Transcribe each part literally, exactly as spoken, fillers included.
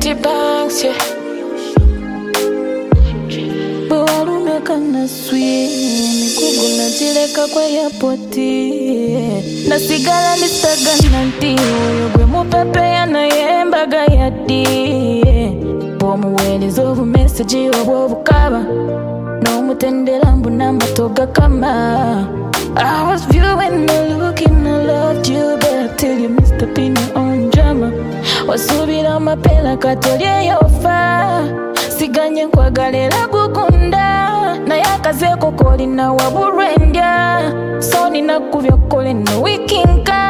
Gucci banks, yeah. Bwalume kana sweet mikugu natileka kwa yapoti nasigala nistagana nti oyo gwe mupepe yanayembaga yaddi bwomuweereza obumeseji obw'obukaba n'omutendera mbuna amatoga kama I was viewing the look and I loved you better till you missed up in your own drama wasubira mapela katolye yofa siganye nkwagalera gukunda naye akazeeko kolina waburwendya so ninakubya okole no wikinka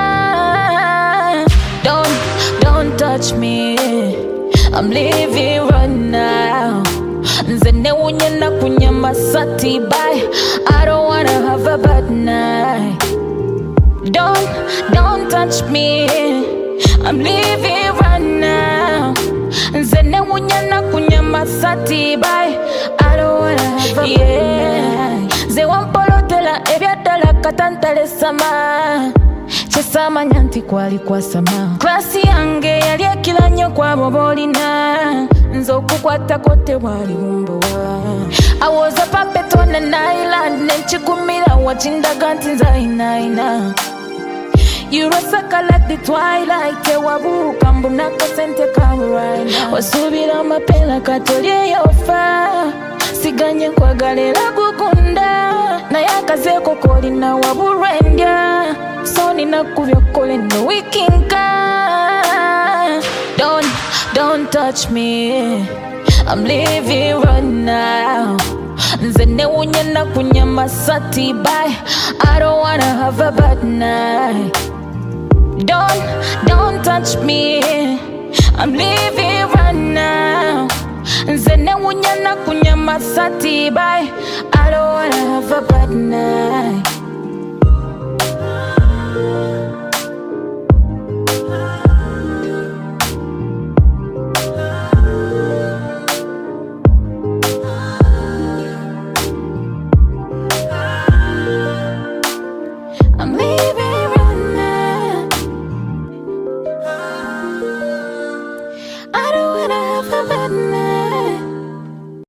Don't, don't touch me I'm leaving right now nze newunye nakunyama sati bye I don't wanna have a bad night Don't, don't touch me I'm leaving right now nze newunye nakunyama sati bye I don't wanna have a yeah. bad night Ze wampolotela ebyaddala katantale sama Chesamanya nti kwali kwa sama Klasi yange yali ekira nnyo kwabo bolina Nze okukwatako tewali bumbowa I was a puppet on an island Nenchigumira wachindaga nti nzainaina You're a sucker like the twilight Tewabuka mbunako sente kamu right now Wasubira mapela katolye yofa Siganye nkwagalera gukunda naye akazeeko kolina waburwendya so ninakubya okole no wikinka Don't, don't touch me I'm leaving right now nze newunye nakunyama sati bye I don't wanna have a bad night Don't, don't touch me I'm leaving right now nze newunye nakunyama sati bye I don't wanna have a bad night